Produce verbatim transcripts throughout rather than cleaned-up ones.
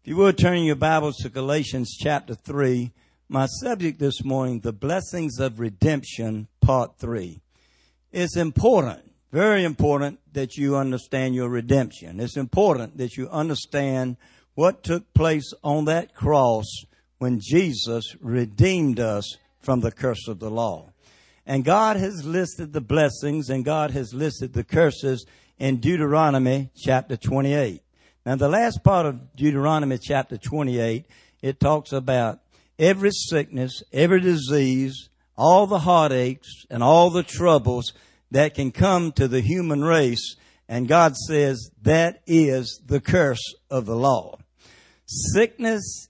If you would turn your Bibles to Galatians chapter three, my subject this morning, the blessings of redemption, part three. It's important, very important, that you understand your redemption. It's important that you understand what took place on that cross when Jesus redeemed us from the curse of the law. And God has listed the blessings and God has listed the curses in Deuteronomy chapter twenty-eight. Now, the last part of Deuteronomy chapter twenty-eight, it talks about every sickness, every disease, all the heartaches, and all the troubles that can come to the human race. And God says that is the curse of the law. Sickness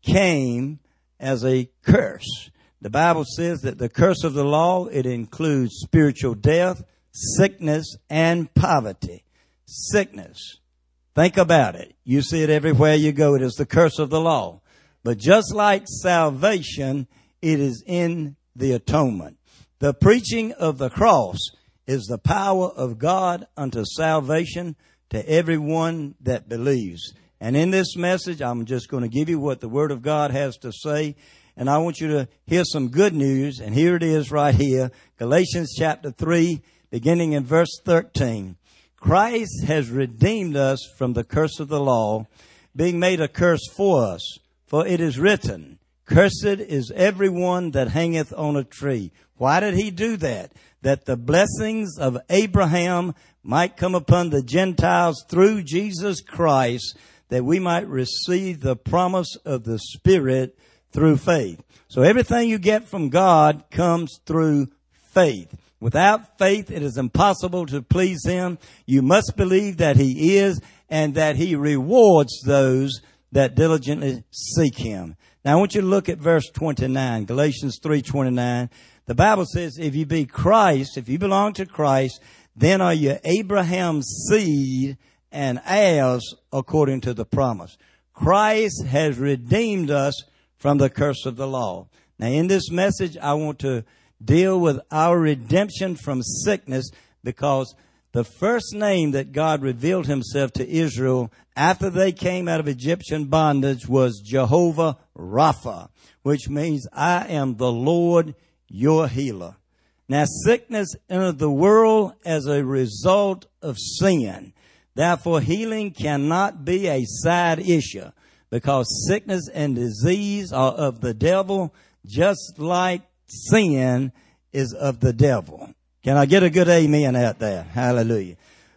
came as a curse. The Bible says that the curse of the law, it includes spiritual death, sickness, and poverty. Sickness. Think about it. You see it everywhere you go. It is the curse of the law. But just like salvation, it is in the atonement. The preaching of the cross is the power of God unto salvation to everyone that believes. And in this message, I'm just going to give you what the Word of God has to say. And I want you to hear some good news. And here it is right here. Galatians chapter three, beginning in verse thirteen. Christ has redeemed us from the curse of the law, being made a curse for us. For it is written, cursed is everyone that hangeth on a tree. Why did he do that? That the blessings of Abraham might come upon the Gentiles through Jesus Christ, that we might receive the promise of the Spirit through faith. So everything you get from God comes through faith. Without faith, it is impossible to please Him. You must believe that He is and that He rewards those that diligently seek Him. Now, I want you to look at verse twenty-nine, Galatians three twenty-nine. The Bible says, if you be Christ, if you belong to Christ, then are you Abraham's seed and heirs according to the promise. Christ has redeemed us from the curse of the law. Now, in this message, I want to deal with our redemption from sickness, because the first name that God revealed Himself to Israel after they came out of Egyptian bondage was Jehovah Rapha, which means I am the Lord your healer. Now, sickness entered the world as a result of sin. Therefore, healing cannot be a side issue, because sickness and disease are of the devil, just like sin is of the devil. Can I get a good amen out there? Hallelujah.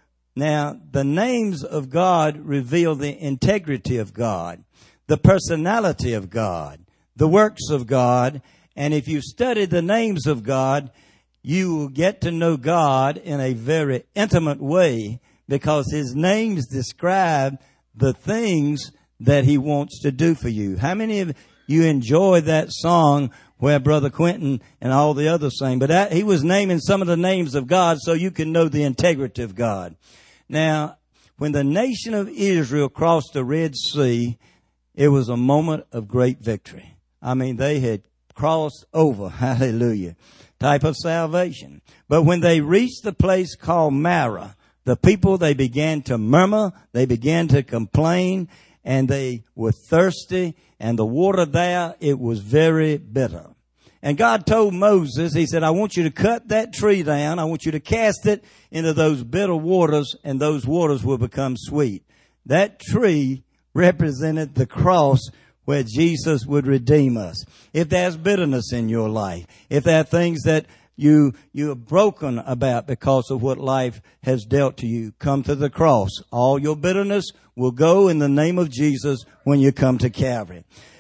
Now, the names of God reveal the integrity of God, the personality of God, the works of God. And if you study the names of God, you will get to know God in a very intimate way, because His names describe the things that He wants to do for you. How many of you enjoy that song where Brother Quentin and all the others sang? But that, he was naming some of the names of God so you can know the integrity of God. Now, when the nation of Israel crossed the Red Sea, it was a moment of great victory. I mean, they had crossed over, hallelujah, type of salvation. But when they reached the place called Marah, the people, they began to murmur, they began to complain, and they were thirsty, and the water there, it was very bitter. And God told Moses, He said, I want you to cut that tree down. I want you to cast it into those bitter waters, and those waters will become sweet. That tree represented the cross where Jesus would redeem us. If there's bitterness in your life, if there are things that you you are broken about because of what life has dealt to you, come to the cross. All your bitterness will go in the name of Jesus when you come to Calvary.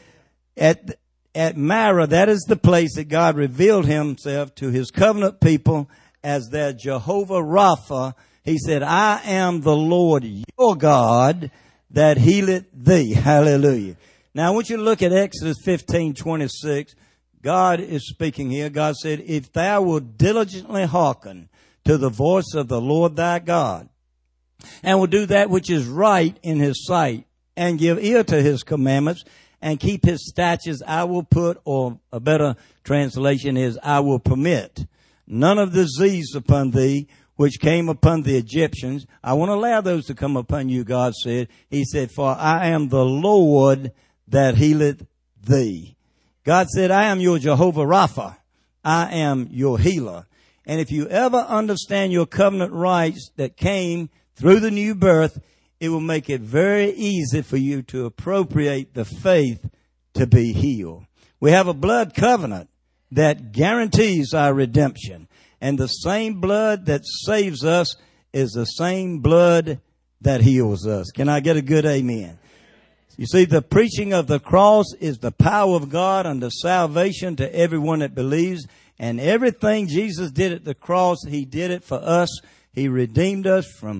At at Marah, that is the place that God revealed Himself to His covenant people as their Jehovah Rapha. He said, I am the Lord your God that healeth thee. Hallelujah. Now I want you to look at Exodus fifteen twenty-six. God is speaking here. God said, if thou wilt diligently hearken to the voice of the Lord thy God, and will do that which is right in His sight, and give ear to His commandments, and keep His statutes, I will put, or a better translation is, I will permit none of disease upon thee, which came upon the Egyptians. I won't allow those to come upon you, God said. He said, for I am the Lord that healeth thee. God said, I am your Jehovah Rapha. I am your healer. And if you ever understand your covenant rights that came through the new birth, it will make it very easy for you to appropriate the faith to be healed. We have a blood covenant that guarantees our redemption. And the same blood that saves us is the same blood that heals us. Can I get a good amen? You see, the preaching of the cross is the power of God unto salvation to everyone that believes. And everything Jesus did at the cross, He did it for us. He redeemed us from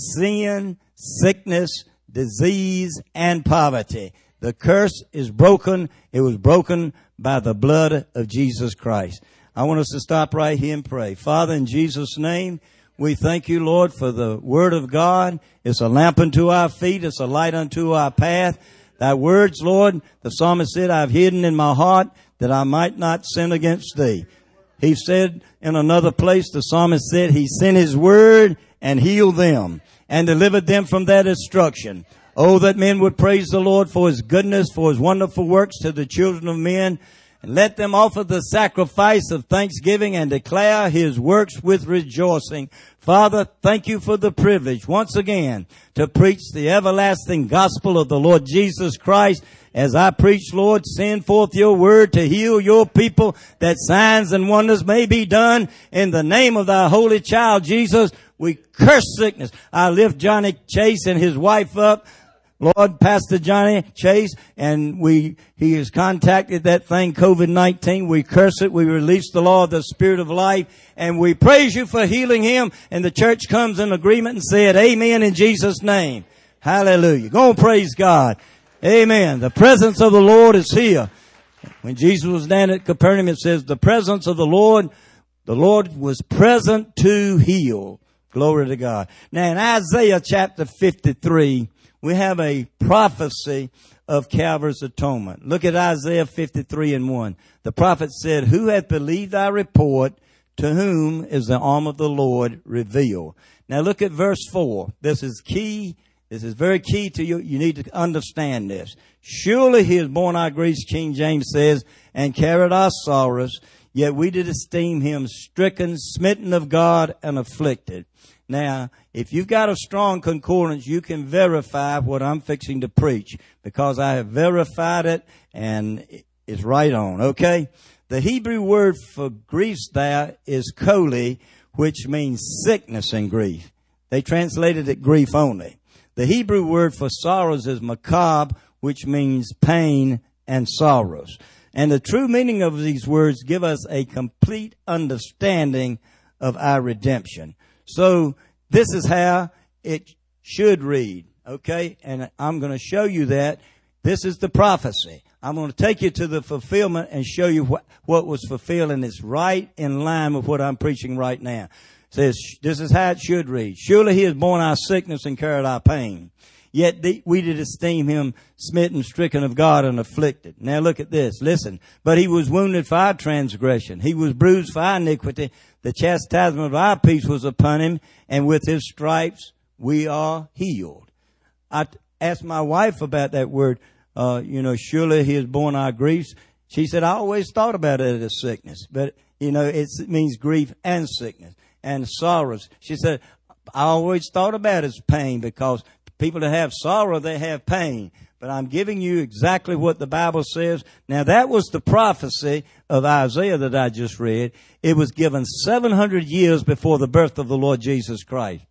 sin, sickness, disease, and poverty. The curse is broken. It was broken by the blood of Jesus Christ. I want us to stop right here and pray. Father, in Jesus' name, we thank you, Lord, for the word of God. It's a lamp unto our feet. It's a light unto our path. Thy words, Lord, the psalmist said, I've hidden in my heart that I might not sin against thee. He said in another place, the psalmist said, he sent his word and healed them and delivered them from their destruction. Oh, that men would praise the Lord for His goodness, for His wonderful works to the children of men. And let them offer the sacrifice of thanksgiving and declare His works with rejoicing. Father, thank you for the privilege once again to preach the everlasting gospel of the Lord Jesus Christ. As I preach, Lord, send forth your word to heal your people, that signs and wonders may be done in the name of thy holy child, Jesus. We curse sickness. I lift Johnny Chase and his wife up. Lord, Pastor Johnny Chase, and we, he has contacted that thing, COVID nineteen. We curse it. We release the law of the Spirit of life, and we praise you for healing him. And the church comes in agreement and said, amen, in Jesus' name. Hallelujah. Go and praise God. Amen. The presence of the Lord is here. When Jesus was down at Capernaum, it says, the presence of the Lord, the Lord was present to heal. Glory to God. Now in Isaiah chapter fifty-three, we have a prophecy of Calvary's atonement. Look at Isaiah fifty-three and one. The prophet said, who hath believed our report? To whom is the arm of the Lord revealed? Now look at verse four. This is key. This is very key to you. You need to understand this. Surely He has borne our griefs, King James says, and carried our sorrows. Yet we did esteem Him stricken, smitten of God, and afflicted. Now, if you've got a strong concordance, you can verify what I'm fixing to preach, because I have verified it and it's right on, okay? The Hebrew word for griefs there is chole, which means sickness and grief. They translated it grief only. The Hebrew word for sorrows is makab, which means pain and sorrows. And the true meaning of these words give us a complete understanding of our redemption. So this is how it should read, okay? And I'm going to show you that. This is the prophecy. I'm going to take you to the fulfillment and show you what, what was fulfilled, and it's right in line with what I'm preaching right now. It says, this is how it should read. Surely He has borne our sickness and carried our pain. Yet the, we did esteem Him smitten, stricken of God, and afflicted. Now look at this. Listen. But He was wounded for our transgression. He was bruised for our iniquity. The chastisement of our peace was upon Him, and with His stripes we are healed. I asked my wife about that word. Uh, you know, surely He has borne our griefs. She said, I always thought about it as sickness. But, you know, it's, it means grief and sickness and sorrows. She said, I always thought about it as pain, because people that have sorrow, they have pain. But I'm giving you exactly what the Bible says. Now, that was the prophecy of Isaiah that I just read. It was given seven hundred years before the birth of the Lord Jesus Christ.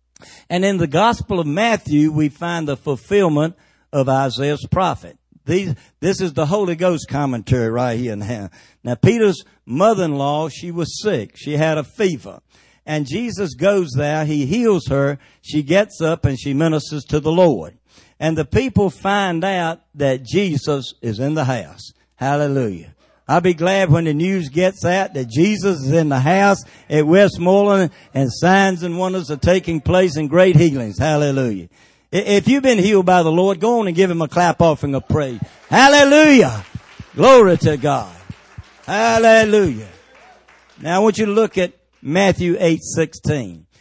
And in the Gospel of Matthew, we find the fulfillment of Isaiah's prophet. These, this is the Holy Ghost commentary right here now. Now, Peter's mother-in-law, she was sick. She had a fever. And Jesus goes there. He heals her. She gets up and she ministers to the Lord. And the people find out that Jesus is in the house. Hallelujah. I'll be glad when the news gets out that Jesus is in the house at Westmoreland and signs and wonders are taking place and great healings. Hallelujah. If you've been healed by the Lord, go on and give Him a clap offering of praise. Hallelujah. Glory to God. Hallelujah. Now I want you to look at Matthew eight sixteen.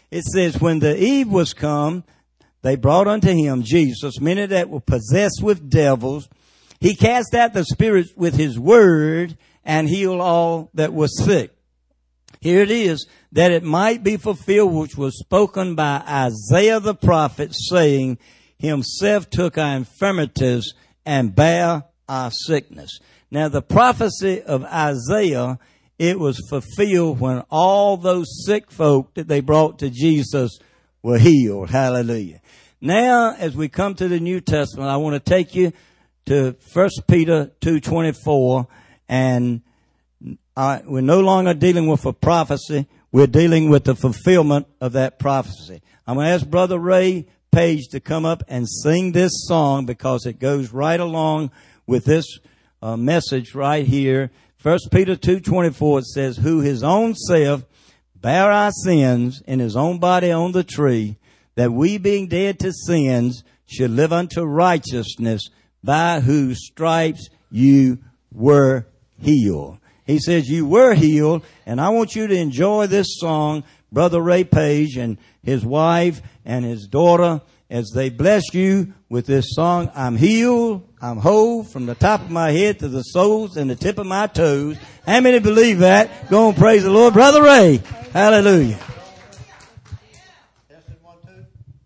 It says, when the eve was come, they brought unto him Jesus, many that were possessed with devils. He cast out the spirits with his word and healed all that were sick. Here it is, that it might be fulfilled which was spoken by Isaiah the prophet, saying, himself took our infirmities and bare our sickness. Now the prophecy of Isaiah, it was fulfilled when all those sick folk that they brought to Jesus were healed. Hallelujah. Now, as we come to the New Testament, I want to take you to First Peter two twenty-four, and uh, we're no longer dealing with a prophecy. We're dealing with the fulfillment of that prophecy. I'm going to ask Brother Ray Page to come up and sing this song because it goes right along with this uh, message right here. First Peter two twenty-four, it says, who his own self bare our sins in his own body on the tree, that we being dead to sins should live unto righteousness, by whose stripes you were healed. He says you were healed, and I want you to enjoy this song, Brother Ray Page and his wife and his daughter, as they bless you with this song, I'm healed, I'm whole, from the top of my head to the soles and the tip of my toes. How many believe that? Go and praise the Lord. Brother Ray, hallelujah. Testing one, two.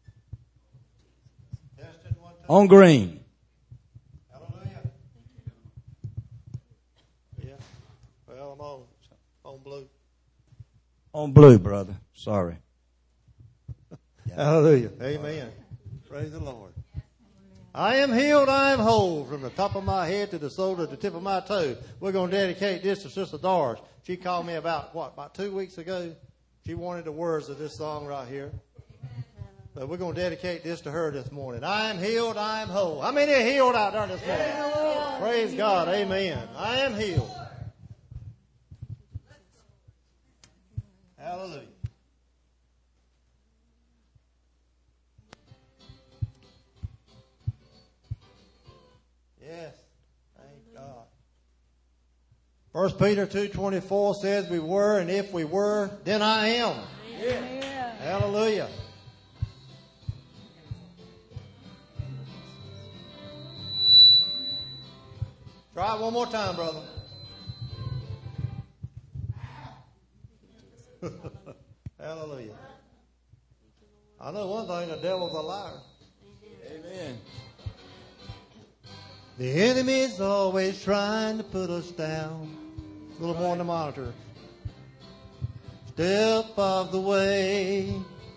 Testing one, two. On green. Hallelujah. Yeah. Well, I'm on, on blue. On blue, brother. Sorry. Hallelujah. Amen. Praise the Lord. I am healed, I am whole, from the top of my head to the sole of the tip of my toe. We're going to dedicate this to Sister Doris. She called me about, what, about two weeks ago? She wanted the words of this song right here. But we're going to dedicate this to her this morning. I am healed, I am whole. How many are healed out there this morning? Praise God. Amen. I am healed. Hallelujah. Yes. Thank God. First Peter two twenty-four says we were, and if we were, then I am. Amen. Hallelujah. Try it one more time, brother. Hallelujah. I know one thing, the devil's a liar. Amen. The enemy's always trying to put us down. A little more on the monitor. Step of the way,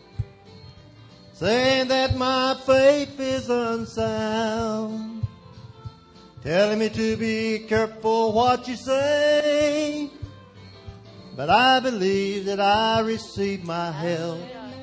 saying that my faith is unsound, telling me to be careful what you say. But I believe that I received my help,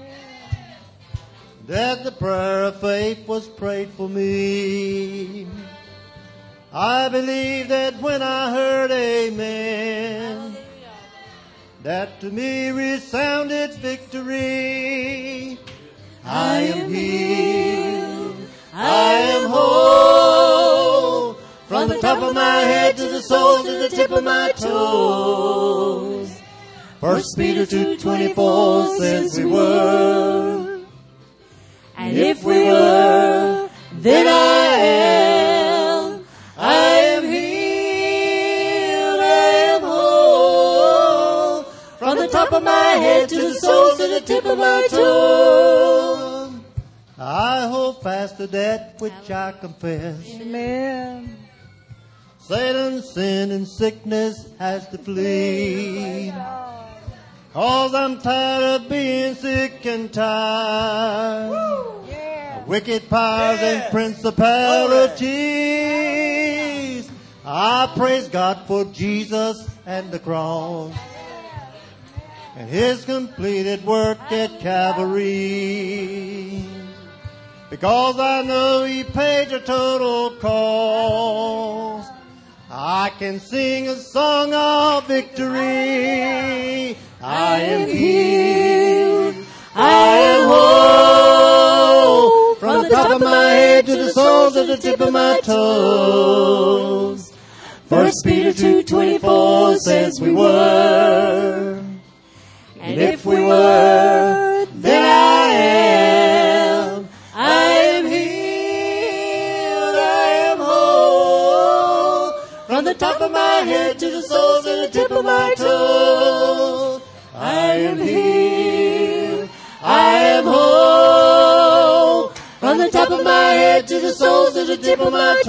that the prayer of faith was prayed for me. I believe that when I heard amen, that to me resounded victory. I am healed, I am whole, from the top of my head to the soles of the tip of my toes. First Peter two twenty-four says we were, And if we were, then I am. I am healed, I am whole, from the top of my head to the soles of the tip of my toe. I hold fast to that which I confess. Amen. Satan, sin, and sickness has to flee. Cause I'm tired of being sick and tired. Yeah. Wicked powers Yeah. and principalities. I praise God for Jesus and the cross and His completed work at Calvary. Because I know He paid the total cost, I can sing a song of victory. I am healed, I am whole, from the top of my head to the soles of the tip of my toes. First Peter two twenty-four says we were, and if we were, then From the top of my head to the soles of the tip of my toes, I am healed, I am whole. From the top of my head to the soles of the tip of my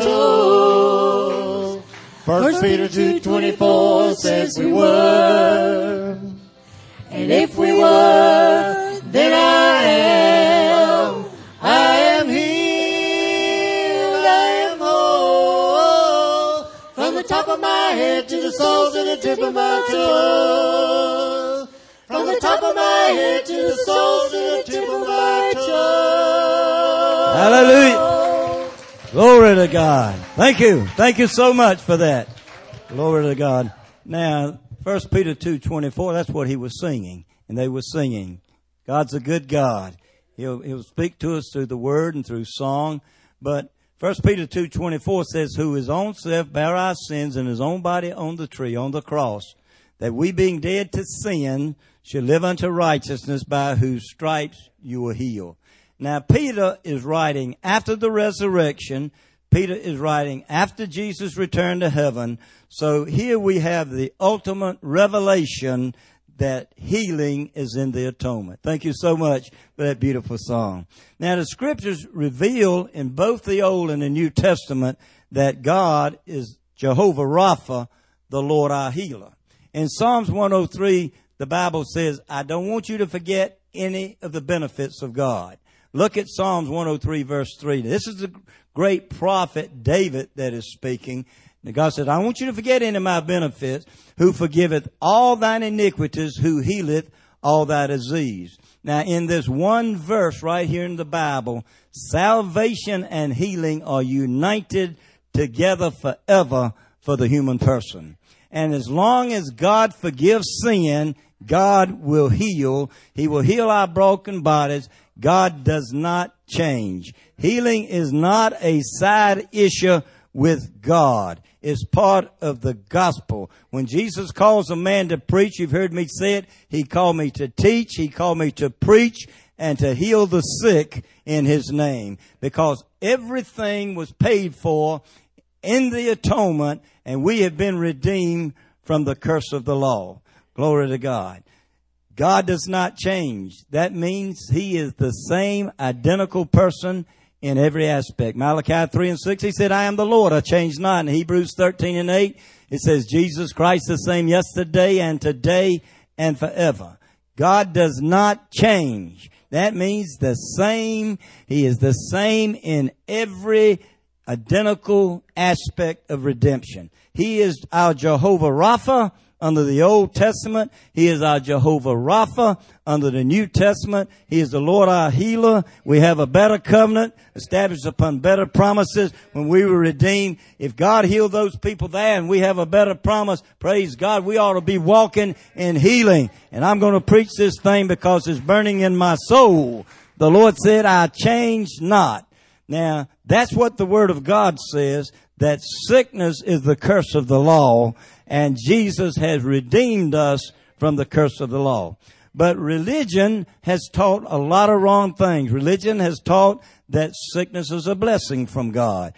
toes. First Peter two twenty-four says we were. And if we were, then I am. I am healed, I am whole. From the top of my head to the soles of the tip of my toes. From the top of my head to the soles of the tip of my toes. Hallelujah. Glory to God. Thank you. Thank you so much for that. Glory to God. Now, First Peter two twenty-four, that's what he was singing. And they were singing. God's a good God. He'll, he'll speak to us through the word and through song. But First Peter two twenty-four says, who his own self bare our sins in his own body on the tree, on the cross, that we being dead to sin should live unto righteousness, by whose stripes you were healed. Now, Peter is writing after the resurrection. Peter is writing after Jesus returned to heaven. So here we have the ultimate revelation that healing is in the atonement. Thank you so much for that beautiful song. Now, the scriptures reveal in both the Old and the New Testament that God is Jehovah Rapha, the Lord our healer. In Psalms one oh three, the Bible says, I don't want you to forget any of the benefits of God. Look at Psalms one oh three, verse three. This is the great prophet David that is speaking. And God said, I want you to forget any of my benefits, who forgiveth all thine iniquities, who healeth all thy disease. Now, in this one verse right here in the Bible, salvation and healing are united together forever for the human person. And as long as God forgives sin, God will heal. He will heal our broken bodies. God does not change. Healing is not a side issue with God. It's part of the gospel. When Jesus calls a man to preach, you've heard me say it, he called me to teach, he called me to preach, and to heal the sick in his name. Because everything was paid for in the atonement, and we have been redeemed from the curse of the law. Glory to God. God does not change. That means he is the same identical person in every aspect. Malachi three and six, he said, I am the Lord, I change not. In Hebrews thirteen and eight, it says, Jesus Christ the same yesterday and today and forever. God does not change. That means the same. He is the same in every identical aspect of redemption. He is our Jehovah Rapha under the Old Testament. He is our Jehovah Rapha under the New Testament. He is the Lord our healer. We have a better covenant established upon better promises when we were redeemed. If God healed those people there and we have a better promise, praise God, we ought to be walking in healing. And I'm going to preach this thing because it's burning in my soul. The Lord said, I change not. Now, that's what the Word of God says, that sickness is the curse of the law, and Jesus has redeemed us from the curse of the law. But religion has taught a lot of wrong things. Religion has taught that sickness is a blessing from God.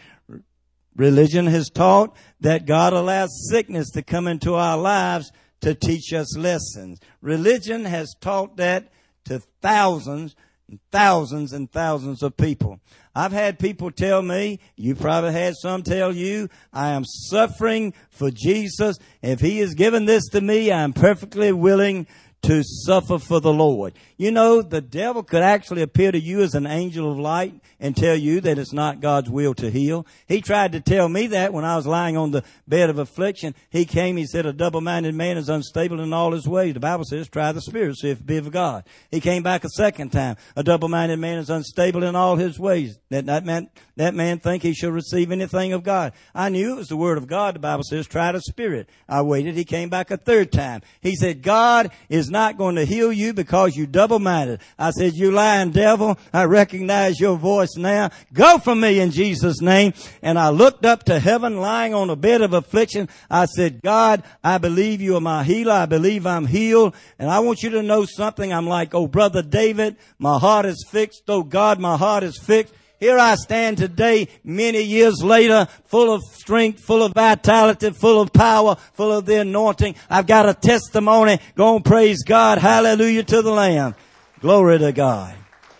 Religion has taught that God allows sickness to come into our lives to teach us lessons. Religion has taught that to thousands and thousands and thousands of people. I've had people tell me, you probably had some tell you, I am suffering for Jesus. If he has given this to me, I am perfectly willing to suffer for the Lord. You know, the devil could actually appear to you as an angel of light and tell you that it's not God's will to heal. He tried to tell me that when I was lying on the bed of affliction. He came, he said, a double-minded man is unstable in all his ways. The Bible says, try the spirit, see if it be of God. He came back a second time. A double-minded man is unstable in all his ways. That, that man, that man think he shall receive anything of God. I knew it was the word of God. The Bible says, try the spirit. I waited. He came back a third time. He said, God is not going to heal you because you double-minded. I said, you lying devil. I recognize your voice now. Go from me in Jesus' name. And I looked up to heaven lying on a bed of affliction. I said, God, I believe you are my healer. I believe I'm healed. And I want you to know something. I'm like, oh, brother David, my heart is fixed. Oh, God, my heart is fixed. Here I stand today, many years later, full of strength, full of vitality, full of power, full of the anointing. I've got a testimony. Go and praise God. Hallelujah to the Lamb. Glory to God.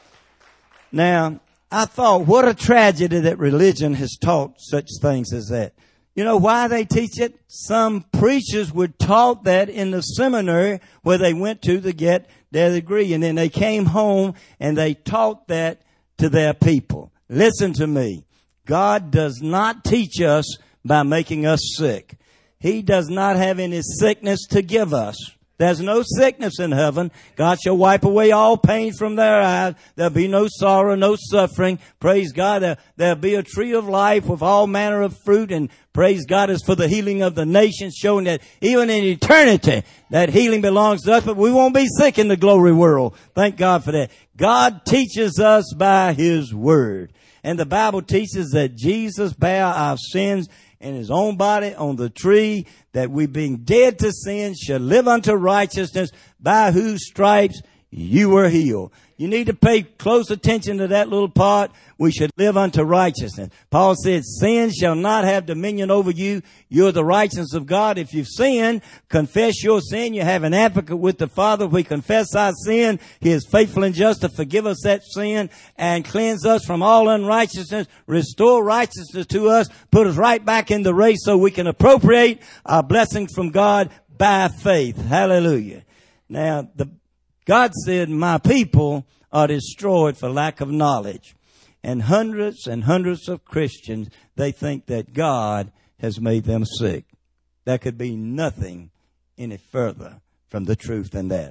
Now, I thought, what a tragedy that religion has taught such things as that. You know why they teach it? Some preachers were taught that in the seminary where they went to to get their degree. And then they came home and they taught that to their people. Listen to me. God does not teach us by making us sick. He does not have any sickness to give us. There's no sickness in heaven. God shall wipe away all pain from their eyes. There'll be no sorrow, no suffering. Praise God. There, there'll be a tree of life with all manner of fruit. And praise God is for the healing of the nations, showing that even in eternity, that healing belongs to us. But we won't be sick in the glory world. Thank God for that. God teaches us by His Word. And the Bible teaches that Jesus bare our sins in His own body on the tree, that we being dead to sin shall live unto righteousness, by whose stripes you were healed. You need to pay close attention to that little part. We should live unto righteousness. Paul said, sin shall not have dominion over you. You're the righteousness of God. If you've sinned, confess your sin. You have an advocate with the Father. If we confess our sin, He is faithful and just to forgive us that sin and cleanse us from all unrighteousness, restore righteousness to us, put us right back in the race so we can appropriate our blessings from God by faith. Hallelujah. Now, the God said, my people are destroyed for lack of knowledge. And hundreds and hundreds of Christians, they think that God has made them sick. There could be nothing any further from the truth than that.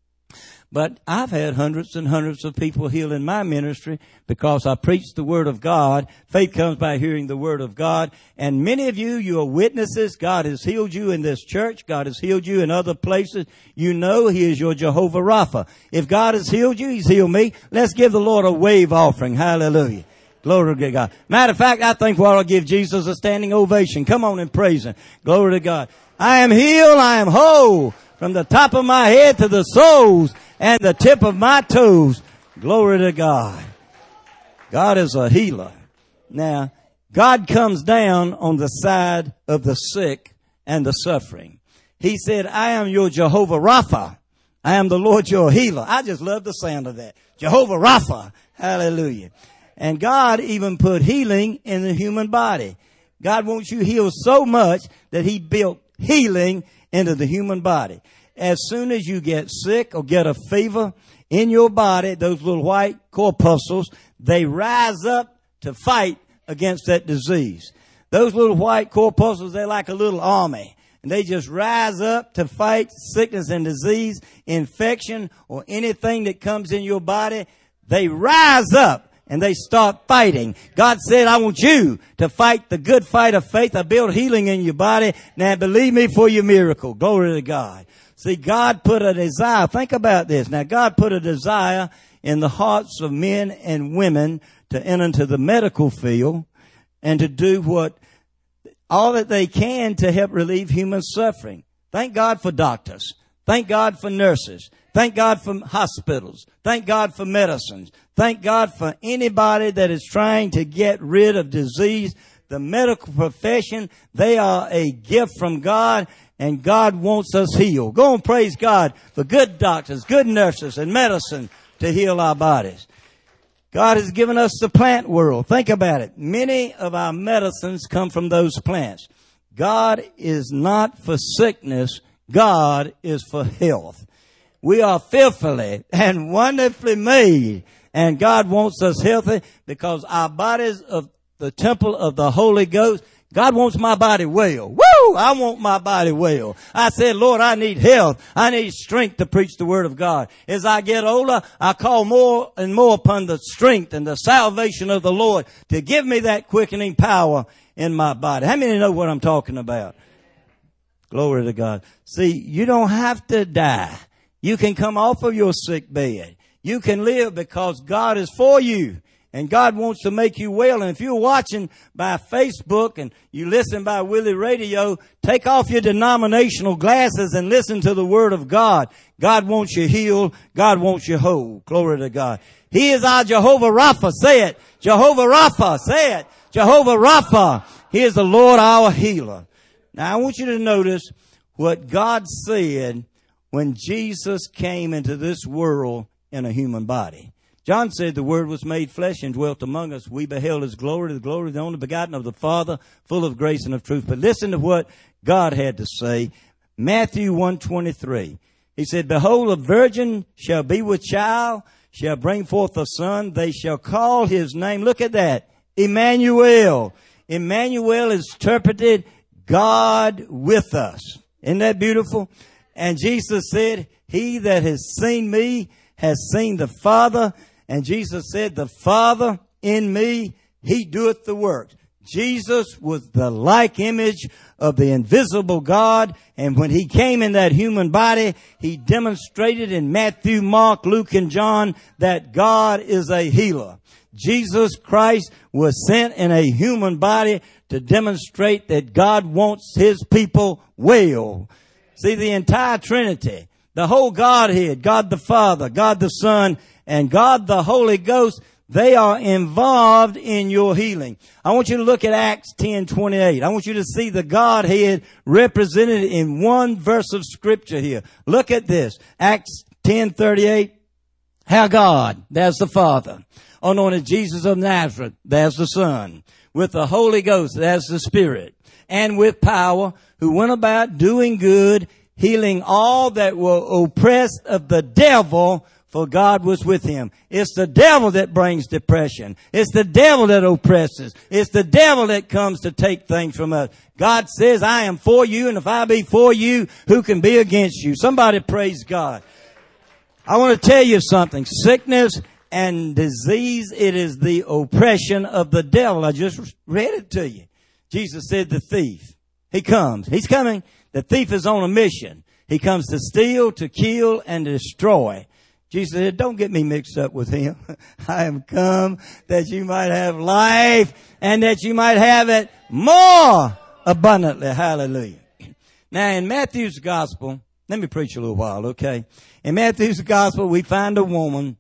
But I've had hundreds and hundreds of people healed in my ministry because I preach the Word of God. Faith comes by hearing the Word of God. And many of you, you are witnesses. God has healed you in this church. God has healed you in other places. You know He is your Jehovah Rapha. If God has healed you, He's healed me. Let's give the Lord a wave offering. Hallelujah. Glory to God. Matter of fact, I think we ought to give Jesus a standing ovation. Come on and praise Him. Glory to God. I am healed. I am whole from the top of my head to the soles and the tip of my toes. Glory to God. God is a healer. Now, God comes down on the side of the sick and the suffering. He said, I am your Jehovah Rapha. I am the Lord your healer. I just love the sound of that. Jehovah Rapha. Hallelujah. And God even put healing in the human body. God wants you healed so much that He built healing into the human body. As soon as you get sick or get a fever in your body, those little white corpuscles, they rise up to fight against that disease. Those little white corpuscles, they're like a little army. And they just rise up to fight sickness and disease, infection, or anything that comes in your body. They rise up and they start fighting. God said, I want you to fight the good fight of faith. I built healing in your body. Now believe me for your miracle. Glory to God. See, God put a desire. Think about this. Now, God put a desire in the hearts of men and women to enter into the medical field and to do what all that they can to help relieve human suffering. Thank God for doctors. Thank God for nurses. Thank God for hospitals. Thank God for medicines. Thank God for anybody that is trying to get rid of disease. The medical profession, they are a gift from God, and God wants us healed. Go and praise God for good doctors, good nurses, and medicine to heal our bodies. God has given us the plant world. Think about it. Many of our medicines come from those plants. God is not for sickness. God is for health. We are fearfully and wonderfully made, and God wants us healthy because our bodies are the temple of the Holy Ghost. God wants my body well. Woo! I want my body well. I said, Lord, I need health. I need strength to preach the Word of God. As I get older, I call more and more upon the strength and the salvation of the Lord to give me that quickening power in my body. How many know what I'm talking about? Glory to God. See, you don't have to die. You can come off of your sick bed. You can live because God is for you. And God wants to make you well. And if you're watching by Facebook and you listen by Willie Radio, take off your denominational glasses and listen to the Word of God. God wants you healed. God wants you whole. Glory to God. He is our Jehovah Rapha. Say it. Jehovah Rapha. Say it. Jehovah Rapha. He is the Lord our healer. Now I want you to notice what God said when Jesus came into this world in a human body. John said the Word was made flesh and dwelt among us. We beheld His glory, the glory of the only begotten of the Father, full of grace and of truth. But listen to what God had to say. Matthew one twenty-three. He said, behold, a virgin shall be with child, shall bring forth a son. They shall call his name. Look at that. Emmanuel. Emmanuel is interpreted God with us. Isn't that beautiful? And Jesus said, he that has seen me has seen the Father. And Jesus said, the Father in me, he doeth the work. Jesus was the like image of the invisible God. And when he came in that human body, he demonstrated in Matthew, Mark, Luke, and John that God is a healer. Jesus Christ was sent in a human body to demonstrate that God wants his people well. See, the entire Trinity, the whole Godhead, God the Father, God the Son, and God the Holy Ghost, they are involved in your healing. I want you to look at Acts ten twenty-eight. I want you to see the Godhead represented in one verse of Scripture here. Look at this. Acts ten thirty-eight. How God, there's the Father, anointed Jesus of Nazareth, there's the Son, with the Holy Ghost, there's the Spirit, and with power, who went about doing good, healing all that were oppressed of the devil, for God was with him. It's the devil that brings depression. It's the devil that oppresses. It's the devil that comes to take things from us. God says, I am for you, and if I be for you, who can be against you? Somebody praise God. I want to tell you something. Sickness and disease, it is the oppression of the devil. I just read it to you. Jesus said the thief, he comes. He's coming. The thief is on a mission. He comes to steal, to kill, and to destroy. Jesus said, don't get me mixed up with him. I am come that you might have life and that you might have it more abundantly. Hallelujah. Now in Matthew's gospel, let me preach a little while, okay? In Matthew's gospel, we find a woman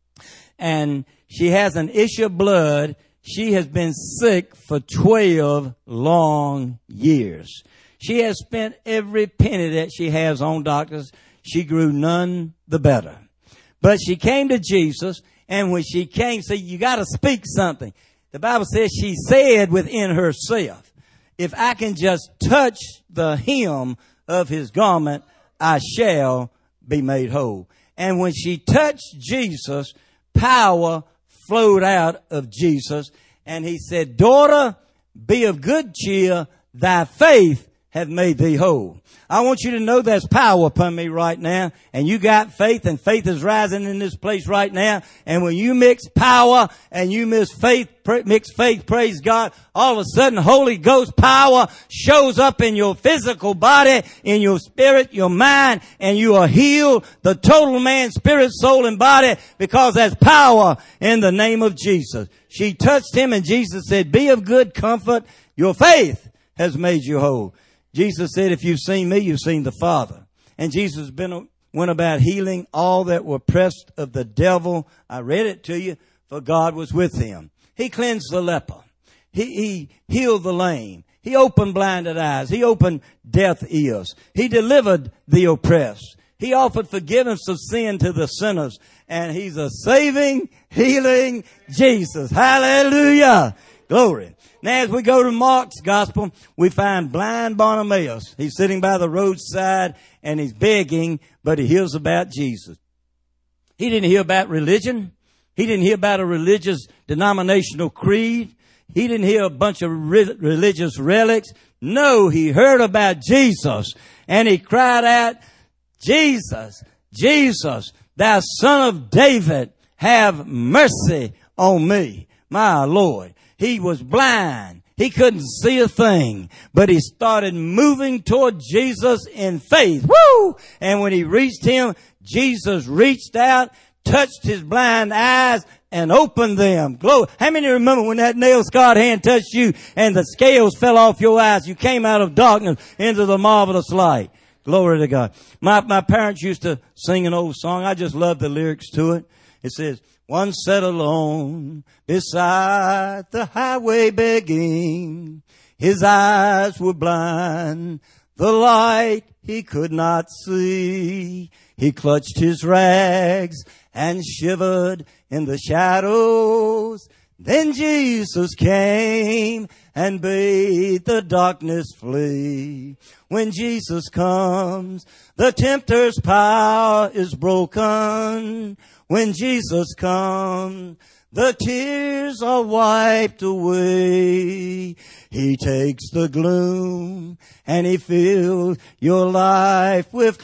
and she has an issue of blood. She has been sick for twelve long years. She has spent every penny that she has on doctors. She grew none the better. But she came to Jesus, and when she came, see, you got to speak something. The Bible says she said within herself, if I can just touch the hem of his garment, I shall be made whole. And when she touched Jesus, power flowed out of Jesus, and he said, daughter, be of good cheer, thy faith hath made thee whole. I want you to know there's power upon me right now, and you got faith, and faith is rising in this place right now. And when you mix power and you mix faith, mix faith, praise God, all of a sudden Holy Ghost power shows up in your physical body, in your spirit, your mind, and you are healed, the total man, spirit, soul, and body, because there's power in the name of Jesus. She touched him, and Jesus said, be of good comfort, your faith has made you whole. Jesus said, if you've seen me, you've seen the Father. And Jesus been, went about healing all that were oppressed of the devil. I read it to you, for God was with him. He cleansed the leper. He, he healed the lame. He opened blinded eyes. He opened deaf ears. He delivered the oppressed. He offered forgiveness of sin to the sinners. And he's a saving, healing Jesus. Hallelujah. Glory. Now, as we go to Mark's gospel, we find blind Bartimaeus. He's sitting by the roadside and he's begging, but he hears about Jesus. He didn't hear about religion. He didn't hear about a religious denominational creed. He didn't hear a bunch of re- religious relics. No, he heard about Jesus, and he cried out, Jesus, Jesus, thou son of David, have mercy on me, my Lord. He was blind. He couldn't see a thing, but he started moving toward Jesus in faith. Woo! And when he reached him, Jesus reached out, touched his blind eyes, and opened them. Glory. How many remember when that nail-scarred hand touched you and the scales fell off your eyes? You came out of darkness into the marvelous light. Glory to God. My, my parents used to sing an old song. I just love the lyrics to it. It says, one sat alone beside the highway begging. His eyes were blind. The light he could not see. He clutched his rags and shivered in the shadows. Then Jesus came and bade the darkness flee. When Jesus comes, the tempter's power is broken. When Jesus comes, the tears are wiped away. He takes the gloom and he fills your life with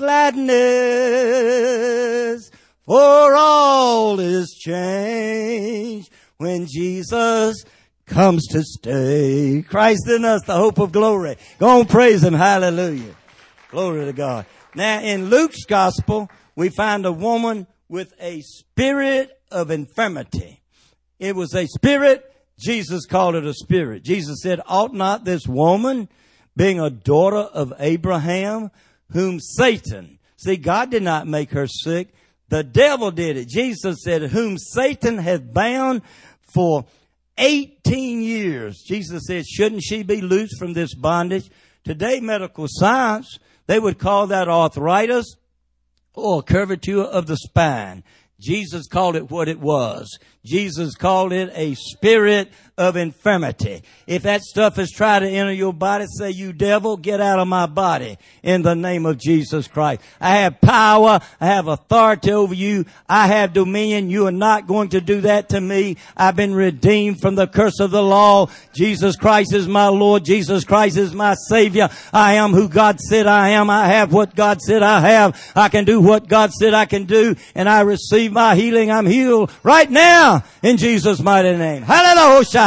gladness. For all is changed when Jesus comes to stay. Christ in us, the hope of glory. Go on, praise him. Hallelujah. Glory to God. Now, in Luke's gospel, we find a woman with a spirit of infirmity. It was a spirit. Jesus called it a spirit. Jesus said, ought not this woman, being a daughter of Abraham, whom Satan, see, God did not make her sick. The devil did it. Jesus said, whom Satan hath bound for eighteen years. Jesus said, shouldn't she be loosed from this bondage? Today, medical science, they would call that arthritis or curvature of the spine. Jesus called it what it was. Jesus called it a spirit of infirmity. If that stuff is trying to enter your body, say, you devil, get out of my body in the name of Jesus Christ. I have power. I have authority over you. I have dominion. You are not going to do that to me. I've been redeemed from the curse of the law. Jesus Christ is my Lord. Jesus Christ is my Savior. I am who God said I am. I have what God said I have. I can do what God said I can do. And I receive my healing. I'm healed right now in Jesus' mighty name. Hallelujah.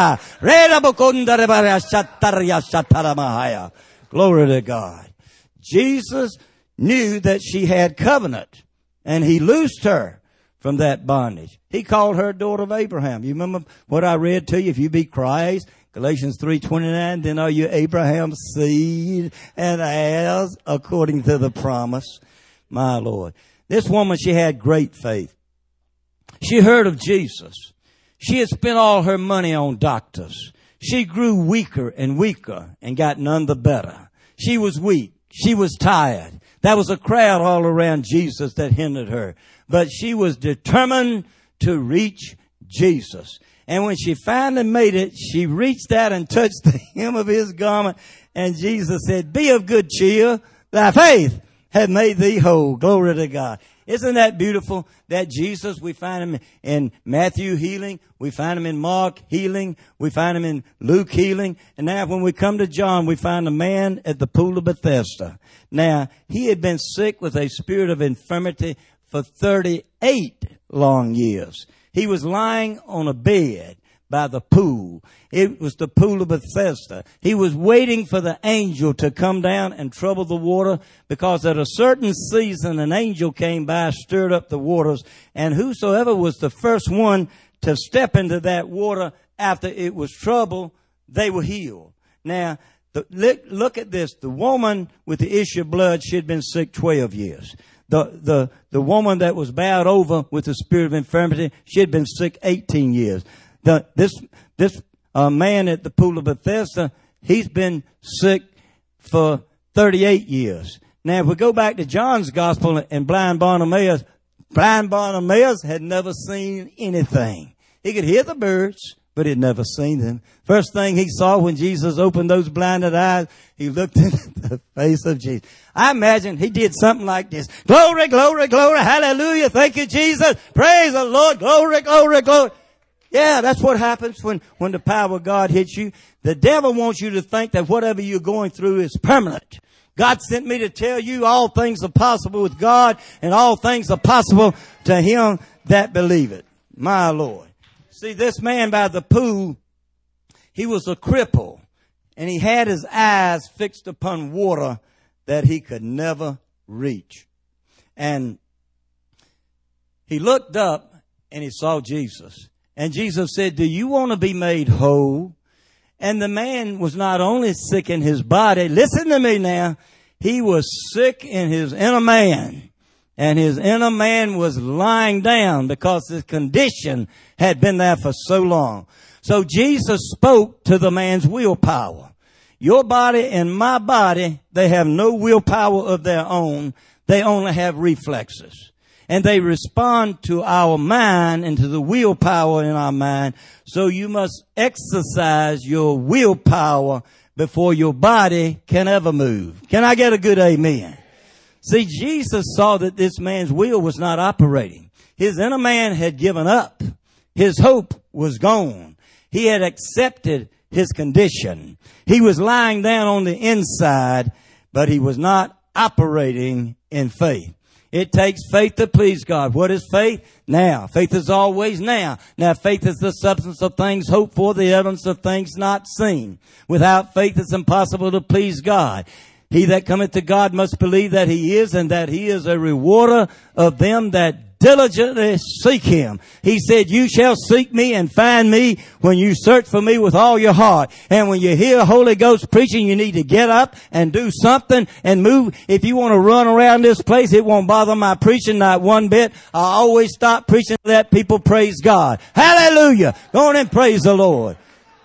Glory to God. Jesus knew that she had covenant, and he loosed her from that bondage. He called her daughter of Abraham. You remember what I read to you? If you be Christ, Galatians three twenty-nine, then are you Abraham's seed and heirs according to the promise? My Lord. This woman, she had great faith. She heard of Jesus. She had spent all her money on doctors. She grew weaker and weaker and got none the better. She was weak. She was tired. There was a crowd all around Jesus that hindered her. But she was determined to reach Jesus. And when she finally made it, she reached out and touched the hem of his garment. And Jesus said, be of good cheer. Thy faith hath made thee whole. Glory to God. Isn't that beautiful? That Jesus, we find him in Matthew healing. We find him in Mark healing. We find him in Luke healing. And now when we come to John, we find a man at the pool of Bethesda. Now, he had been sick with a spirit of infirmity for thirty-eight long years. He was lying on a bed by the pool. It was the pool of Bethesda. He was waiting for the angel to come down and trouble the water, because at a certain season an angel came by, stirred up the waters, and whosoever was the first one to step into that water after it was troubled, they were healed. Now, the, look, look at this. The woman with the issue of blood, she had been sick twelve years. The, the, the woman that was bowed over with the spirit of infirmity, she had been sick eighteen years. The, this this uh, man at the pool of Bethesda, he's been sick for thirty-eight years. Now, if we go back to John's gospel and blind Bartimaeus, blind Bartimaeus had never seen anything. He could hear the birds, but he'd never seen them. First thing he saw when Jesus opened those blinded eyes, he looked into the face of Jesus. I imagine he did something like this. Glory, glory, glory, hallelujah, thank you, Jesus. Praise the Lord, glory, glory, glory. Yeah, that's what happens when, when the power of God hits you. The devil wants you to think that whatever you're going through is permanent. God sent me to tell you all things are possible with God, and all things are possible to him that believe it. My Lord. See, this man by the pool, he was a cripple, and he had his eyes fixed upon water that he could never reach. And he looked up and he saw Jesus. And Jesus said, do you want to be made whole? And the man was not only sick in his body, listen to me now, he was sick in his inner man. And his inner man was lying down because his condition had been there for so long. So Jesus spoke to the man's willpower. Your body and my body, they have no willpower of their own. They only have reflexes. And they respond to our mind and to the willpower in our mind. So you must exercise your willpower before your body can ever move. Can I get a good amen? See, Jesus saw that this man's will was not operating. His inner man had given up. His hope was gone. He had accepted his condition. He was lying down on the inside, but he was not operating in faith. It takes faith to please God. What is faith? Now. Faith is always now. Now, faith is the substance of things hoped for, the evidence of things not seen. Without faith, it's impossible to please God. He that cometh to God must believe that he is, and that he is a rewarder of them that diligently seek him. He said, you shall seek me and find me when you search for me with all your heart. And when you hear Holy Ghost preaching, you need to get up and do something and move. If you want to run around this place, it won't bother my preaching not one bit. I always stop preaching to let people praise God. Hallelujah. Go on and praise the Lord.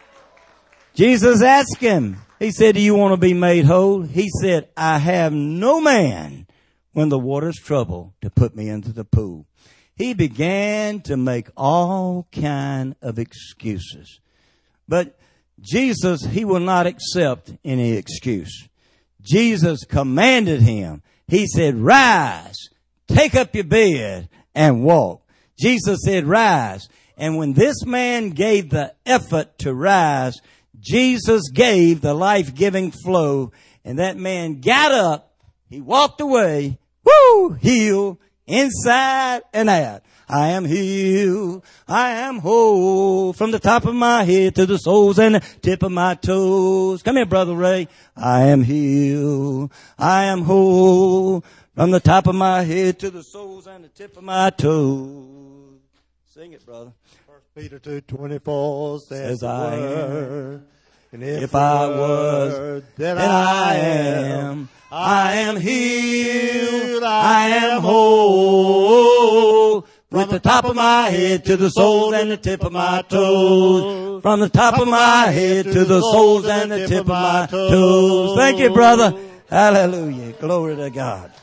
Jesus asked him, he said, do you want to be made whole? He said, I have no man when the water's troubled to put me into the pool. He began to make all kind of excuses. But Jesus, he will not accept any excuse. Jesus commanded him. He said, rise, take up your bed and walk. Jesus said, rise. And when this man gave the effort to rise, Jesus gave the life-giving flow, and that man got up, he walked away, woo, healed, inside and out. I am healed, I am whole, from the top of my head to the soles and the tip of my toes. Come here, Brother Ray. I am healed, I am whole, from the top of my head to the soles and the tip of my toes. Sing it, brother. First Peter two twenty-four says, Says I am. And if, If I was, then then I am. I am healed, I am whole, from the top of my head to the soles and the tip of my toes. From the top of my head to the soles and the tip of my toes. Thank you, brother. Hallelujah. Glory to God.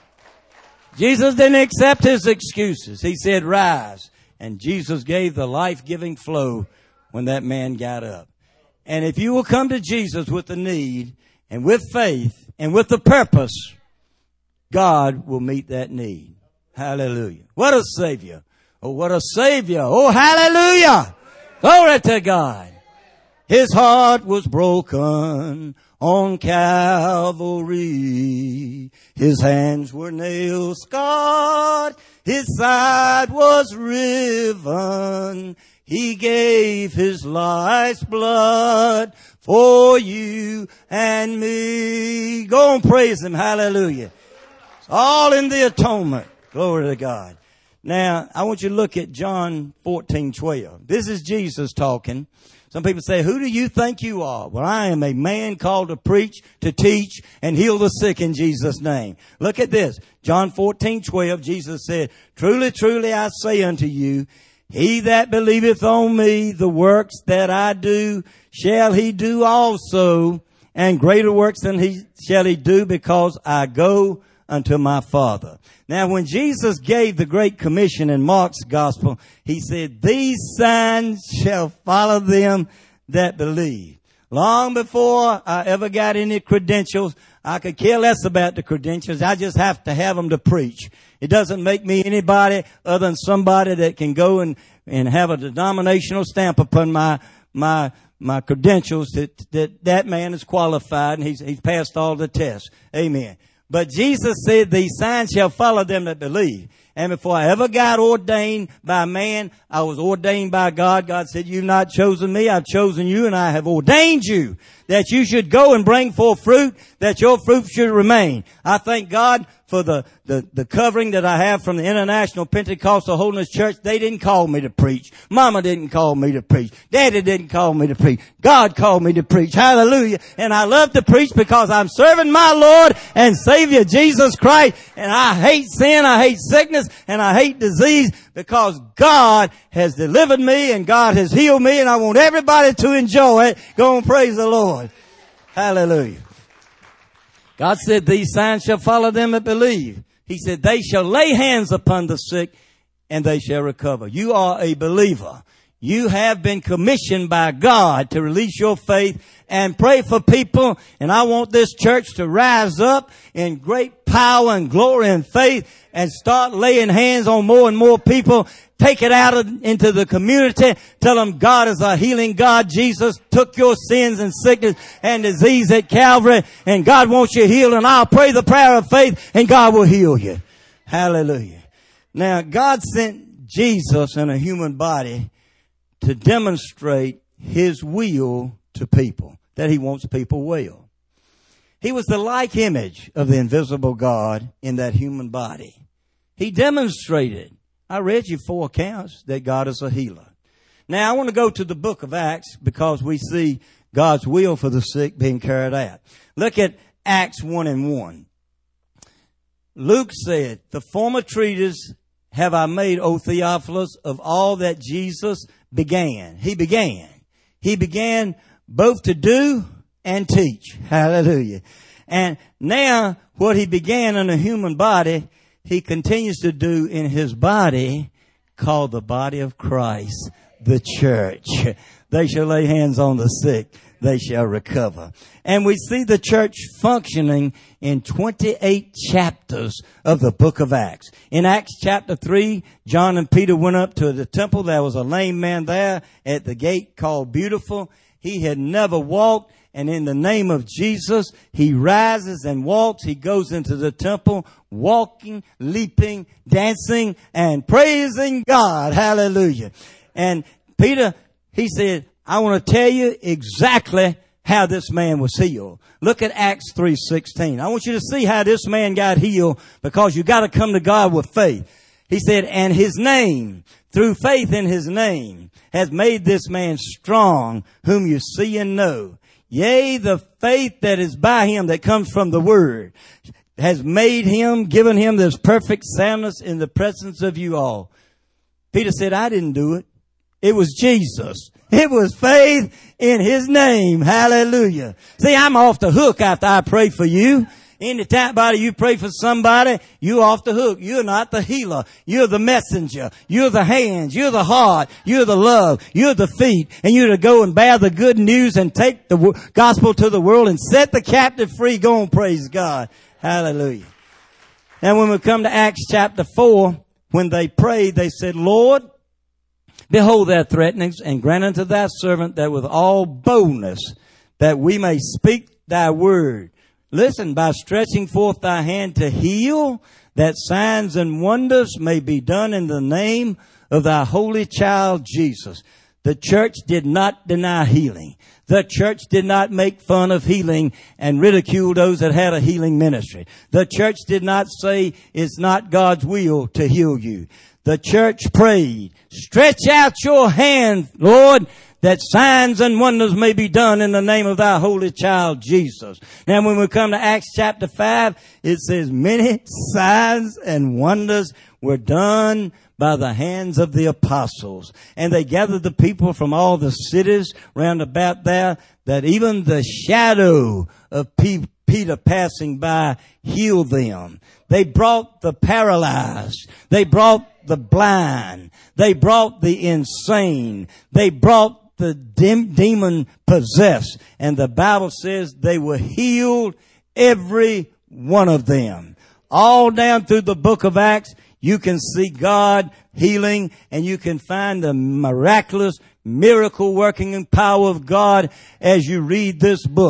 Jesus didn't accept his excuses. He said, rise. And Jesus gave the life-giving flow when that man got up. And if you will come to Jesus with a need and with faith and with a purpose, God will meet that need. Hallelujah. What a Savior. Oh, what a Savior. Oh, hallelujah. Glory to God. His heart was broken on Calvary. His hands were nail scarred. His side was riven. He gave his life's blood for you and me. Go and praise him. Hallelujah. It's all in the atonement. Glory to God. Now, I want you to look at John fourteen twelve. This is Jesus talking. Some people say, who do you think you are? Well, I am a man called to preach, to teach, and heal the sick in Jesus' name. Look at this. John fourteen twelve, Jesus said, truly, truly, I say unto you, he that believeth on me, the works that I do, shall he do also, and greater works than he shall he do, because I go unto my Father. Now, when Jesus gave the Great Commission in Mark's Gospel, he said, these signs shall follow them that believe. Long before I ever got any credentials, I could care less about the credentials. I just have to have them to preach. It doesn't make me anybody other than somebody that can go and, and have a denominational stamp upon my, my, my credentials that, that that man is qualified and he's, he's passed all the tests. Amen. But Jesus said, these signs shall follow them that believe. And before I ever got ordained by man, I was ordained by God. God said, you've not chosen me, I've chosen you, and I have ordained you that you should go and bring forth fruit, that your fruit should remain. I thank God for the, the, the covering that I have from the International Pentecostal Holiness Church. They didn't call me to preach. Mama didn't call me to preach. Daddy didn't call me to preach. God called me to preach. Hallelujah. And I love to preach because I'm serving my Lord and Savior Jesus Christ. And I hate sin, I hate sickness, and I hate disease because God has delivered me and God has healed me, and I want everybody to enjoy it. Go and praise the Lord. Hallelujah. God said, these signs shall follow them that believe. He said, they shall lay hands upon the sick and they shall recover. You are a believer. You have been commissioned by God to release your faith and pray for people. And I want this church to rise up in great power and glory and faith and start laying hands on more and more people. Take it out of, into the community. Tell them God is a healing God. Jesus took your sins and sickness and disease at Calvary, and God wants you healed. And I'll pray the prayer of faith, and God will heal you. Hallelujah. Now, God sent Jesus in a human body to demonstrate His will to people, that He wants people well. He was the like image of the invisible God in that human body. He demonstrated, I read you four accounts, that God is a healer. Now, I want to go to the book of Acts because we see God's will for the sick being carried out. Look at Acts one and one. Luke said, the former treatise have I made, O Theophilus, of all that Jesus began. He began. He began both to do and teach. Hallelujah. And now what He began in a human body, He continues to do in His body, called the body of Christ, the church. They shall lay hands on the sick, they shall recover. And we see the church functioning in twenty-eight chapters of the book of Acts. In Acts chapter three, John and Peter went up to the temple. There was a lame man there at the gate called Beautiful. He had never walked. And in the name of Jesus, he rises and walks. He goes into the temple, walking, leaping, dancing, and praising God. Hallelujah. And Peter, he said, I want to tell you exactly how this man was healed. Look at Acts three sixteen. I want you to see how this man got healed, because you got to come to God with faith. He said, and His name, through faith in His name, has made this man strong, whom you see and know. Yea, the faith that is by Him, that comes from the Word, has made him, given him this perfect soundness in the presence of you all. Peter said, I didn't do it. It was Jesus. It was faith in His name. Hallelujah. See, I'm off the hook after I pray for you. Anytime buddy, you pray for somebody, you're off the hook. You're not the healer. You're the messenger. You're the hands. You're the heart. You're the love. You're the feet. And you're to go and bear the good news and take the gospel to the world and set the captive free. Go and praise God. Hallelujah. And when we come to Acts chapter four, when they prayed, they said, Lord, behold their threatenings, and grant unto thy servant that with all boldness that we may speak thy word. Listen, by stretching forth thy hand to heal, that signs and wonders may be done in the name of thy holy child Jesus. The church did not deny healing. The church did not make fun of healing and ridicule those that had a healing ministry. The church did not say it's not God's will to heal you. The church prayed, stretch out your hand, Lord, that signs and wonders may be done in the name of thy holy child Jesus. Now when we come to Acts chapter five, it says many signs and wonders were done by the hands of the apostles. And they gathered the people from all the cities round about there, that even the shadow of P- Peter passing by healed them. They brought the paralyzed. They brought the blind. They brought the insane. They brought the dem- demon possessed. And the Bible says they were healed, every one of them. All down through the book of Acts, you can see God healing, and you can find the miraculous miracle working power of God as you read this book.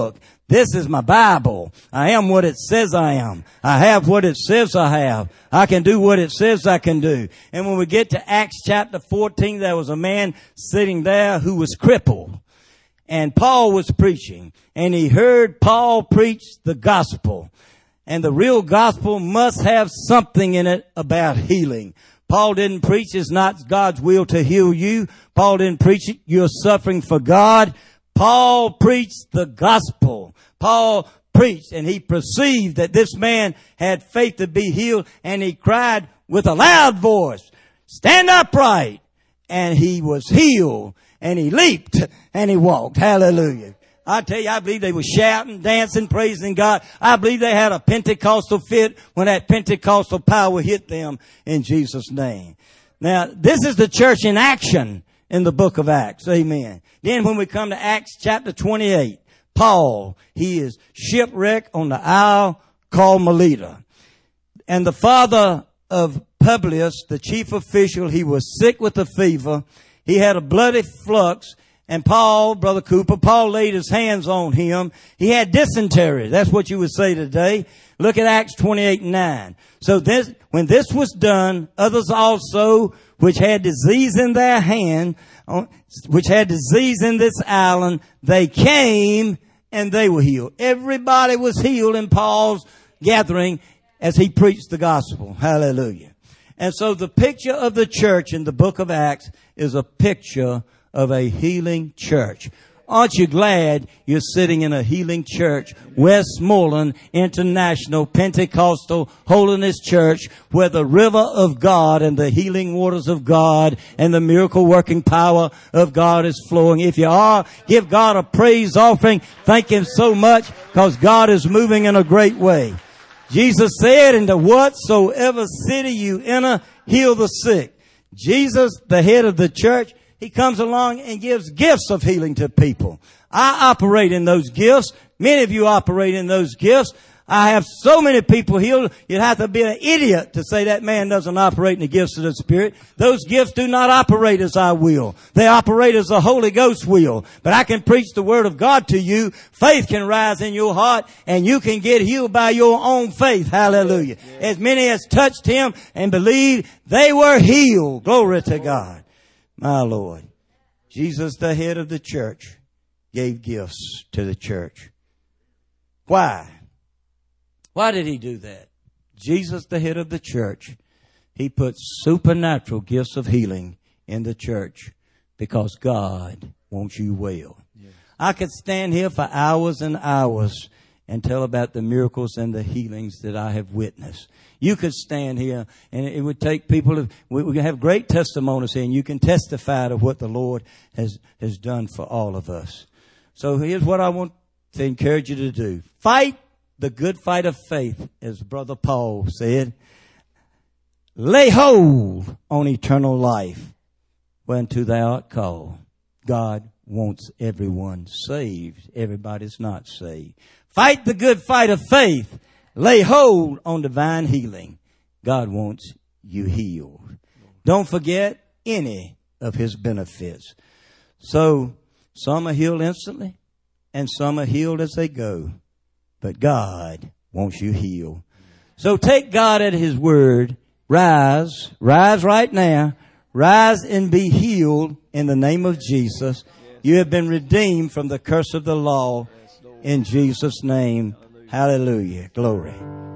This is my Bible. I am what it says I am. I have what it says I have. I can do what it says I can do. And when we get to Acts chapter fourteen, there was a man sitting there who was crippled. And Paul was preaching. And he heard Paul preach the gospel. And the real gospel must have something in it about healing. Paul didn't preach it's not God's will to heal you. Paul didn't preach it you're suffering for God. Paul preached the gospel. Paul preached, and he perceived that this man had faith to be healed, and he cried with a loud voice, stand upright. And he was healed, and he leaped, and he walked. Hallelujah. I tell you, I believe they were shouting, dancing, praising God. I believe they had a Pentecostal fit when that Pentecostal power hit them in Jesus' name. Now, this is the church in action in the book of Acts. Amen. Then when we come to Acts chapter twenty-eight, Paul, he is shipwrecked on the isle called Melita. And the father of Publius, the chief official, he was sick with a fever. He had a bloody flux. And Paul, Brother Cooper, Paul laid his hands on him. He had dysentery. That's what you would say today. Look at Acts twenty-eight nine. So this, when this was done, others also, which had disease in their hand, which had disease in this island, they came and they were healed. Everybody was healed in Paul's gathering as he preached the gospel. Hallelujah. And so the picture of the church in the book of Acts is a picture of a healing church. Aren't you glad you're sitting in a healing church, Westmoreland International Pentecostal Holiness Church, where the river of God and the healing waters of God and the miracle working power of God is flowing? If you are, give God a praise offering. Thank Him so much, because God is moving in a great way. Jesus said, into whatsoever city you enter, heal the sick. Jesus, the head of the church, He comes along and gives gifts of healing to people. I operate in those gifts. Many of you operate in those gifts. I have so many people healed. You'd have to be an idiot to say that man doesn't operate in the gifts of the Spirit. Those gifts do not operate as I will. They operate as the Holy Ghost will. But I can preach the Word of God to you. Faith can rise in your heart, and you can get healed by your own faith. Hallelujah. As many as touched Him and believed, they were healed. Glory to God. My Lord. Jesus, the head of the church, gave gifts to the church. Why? Why did He do that? Jesus, the head of the church, He put supernatural gifts of healing in the church because God wants you well. Yes. I could stand here for hours and hours and tell about the miracles and the healings that I have witnessed. You could stand here, and it would take people to, we, we have great testimonies here, and you can testify to what the Lord has, has done for all of us. So here's what I want to encourage you to do. Fight the good fight of faith, as Brother Paul said. Lay hold on eternal life whereunto thou art called. God wants everyone saved. Everybody's not saved. Fight the good fight of faith. Lay hold on divine healing. God wants you healed. Don't forget any of His benefits. So some are healed instantly, and some are healed as they go. But God wants you healed. So take God at His word. Rise. Rise right now. Rise and be healed in the name of Jesus. You have been redeemed from the curse of the law in Jesus' name. Hallelujah. Glory.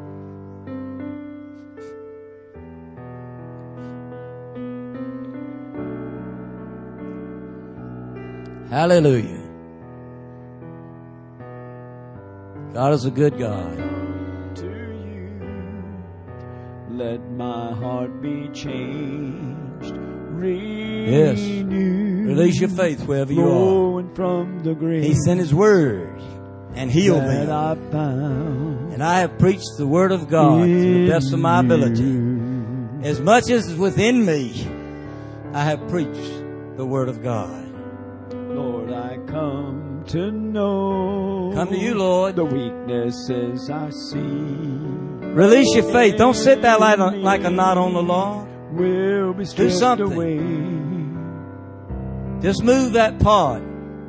Hallelujah. God is a good God. To you, let my heart be changed. Yes. Release your faith wherever you are. From the grave He sent His word and healed them. I found and I have preached the word of God to the best of my ability. As much as is within me, I have preached the word of God. Lord, I come to know. Come to you, Lord. The weaknesses I see. Release your faith. Don't sit there like a, like a knot on the lawn. Will be Do something. away. Just move that part.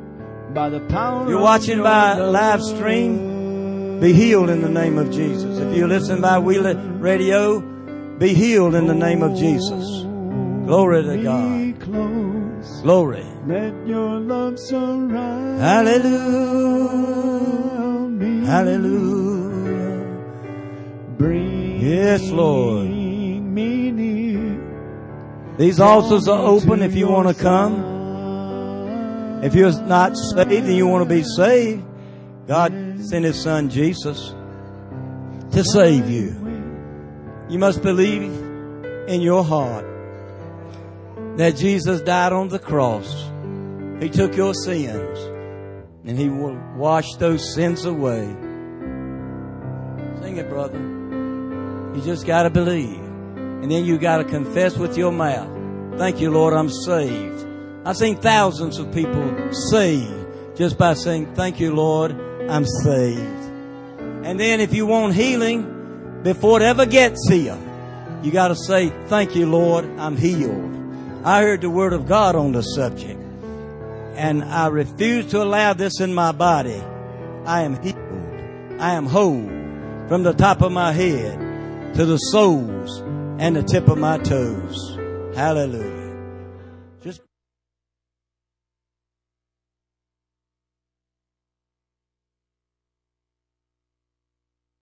by the power If you're of watching your by love. live stream, be healed in the name of Jesus. If you're listening by Wheeler Radio, be healed in the name of Jesus. Glory to God. Close. Glory. Let your love surround Hallelujah. me. Hallelujah. Bring Yes, Lord. me near. These altars are open if you want to come. If you're not saved and you want to be saved, God sent His Son Jesus to save you. You must believe in your heart that Jesus died on the cross. He took your sins and He will wash those sins away. Sing it, brother. You just got to believe. And then you got to confess with your mouth. Thank you, Lord, I'm saved. I've seen thousands of people saved just by saying, thank you, Lord, I'm saved. And then if you want healing, before it ever gets here, you got to say, thank you, Lord, I'm healed. I heard the word of God on the subject, and I refuse to allow this in my body. I am healed. I am whole from the top of my head to the soles and the tip of my toes. Hallelujah.